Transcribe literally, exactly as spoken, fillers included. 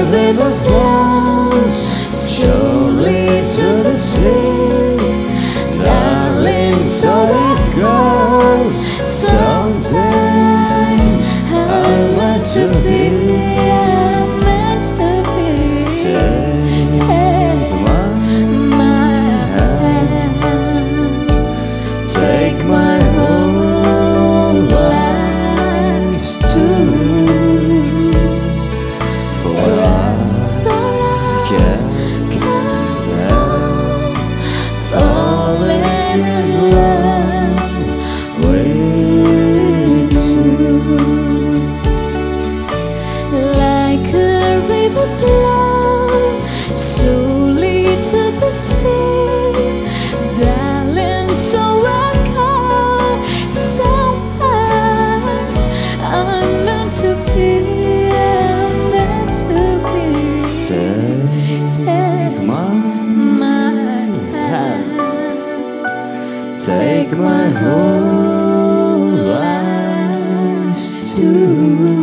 river flows surely to the sea, darling, so it goes. Sometimes I'm meant to be, I'm meant to be. take, Take my, my hand, take my whole life too, for I can falling in love with you. like a river flow surely to the sea, darling, so I go. Sometimes I'm meant to be, I'm meant to be. Take my my hand, take my whole life too.